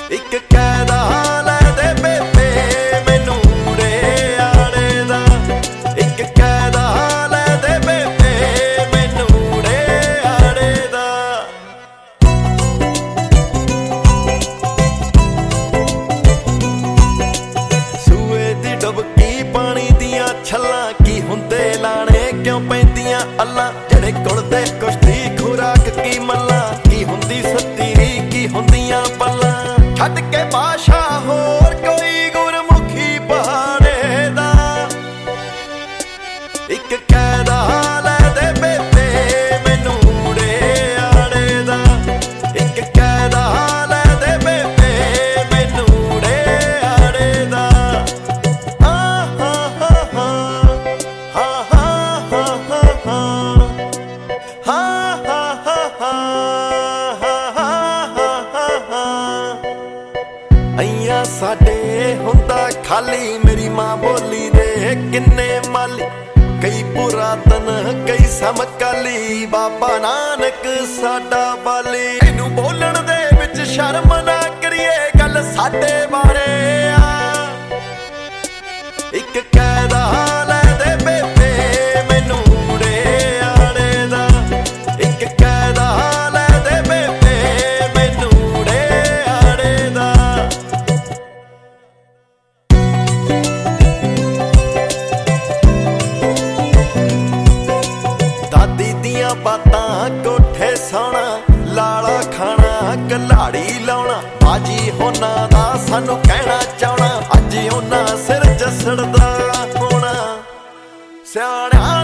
ਇੱਕ ਕਹਿਦਾ ਲੈ ਦੇ ਬੇਬੇ ਮੈਨੂੰ ਰੇ ਆੜੇ ਦਾ। ਇੱਕ ਕਹਿਦਾ ਲੈ ਦੇ ਬੇਬੇ ਮੈਨੂੰ ਰੇ ਆੜੇ ਦਾ। ਸੂਏ ਦੀ ਡੁਬਕੀ ਪਾਣੀ ਦੀਆਂ ਛੱਲਾਂ ਕੀ ਹੁੰਦੇ ਲਾਣੇ ਕਿਉਂ ਪੈਂਦੀਆਂ ਅੱਲਾਂ। ਜਿਹੜੇ ਕੁੜਦੇ ਕੁਸ਼ਤੀ ਖੁਰਾਕ ਕੀ ਮੱਲਾਂ ਕੀ ਹੁੰਦੀ ਸੱਤੀ ਕੀ ਹੁੰਦੀਆਂ ਪੱਲਾਂ। ਛੱਡ ਕੇ ਬਾਸ਼ਾ ਹੋਰ ਕੋਈ ਗੁਰਮੁਖੀ ਪਹਾੜੇ ਦਾ। ਇੱਕ ਕਹਿਦਾ ਲੈ ਦੇ ਬੇਬੇ ਮੈਨੂੰ ਰੇ ਆੜੇ ਦਾ। ਇੱਕ ਕਹਿਦਾ ਲੈ ਦੇ ਬੇਬੇ ਮੈਨੂੰ ਰੇ ਆੜੇ ਦਾ। ਹਾਂ ਹਾਂ ਹਾਂ ਹਾਂ ਹਾਂ ਹਾਂ ਅਈਆਂ ਸਾਡੇ ਹੁੰਦਾ ਖਾਲੀ ਮੇਰੀ ਮਾਂ ਬੋਲੀ ਦੇ ਕਿੰਨੇ ਮਾਲੀ। ਕਈ ਪੁਰਾਤਨ ਕਈ ਸਮਕਾਲੀ ਬਾਬਾ ਨਾਨਕ ਸਾਡਾ ਬਾਲੀ। ਇਹਨੂੰ ਬੋਲਣ ਦੇ ਵਿੱਚ ਸ਼ਰਮ ਨਾ ਕਰੀਏ ਗੱਲ ਸਾਡੇ ਬਾਰੇ ਆ। ਇੱਕ ਕਹਿਦਾ ਲੈ ਦੇ ਬੇਬੇ ਮੈਨੂੰ ਰੇ ਆੜੇ ਦਾ। ਇੱਕ ਕਹਿਦਾ ਲੈ ਦੇ ਬੇਬੇ ਮੈਨੂੰ ਰੇ ਆੜੇ ਦਾ। ਦਾਦੀ ਦੀਆਂ ਬਾਤਾਂ ਕੋਠੇ ਸੌਣਾ ਲਾਲਾ ਖਾਣਾ ਕਲਾੜੀ ਲਾਉਣਾ। ਬਾਜੀ ਹੋਣਾ ਦਾ ਸਾਨੂੰ ਕਹਿਣਾ ਚਾਹਣਾ ਅੱਜ ਉਹਨਾਂ ਸਿਰ ਜਸੜਦਾ ਹੋਣਾ। ਸਿਆਣਿਆਂ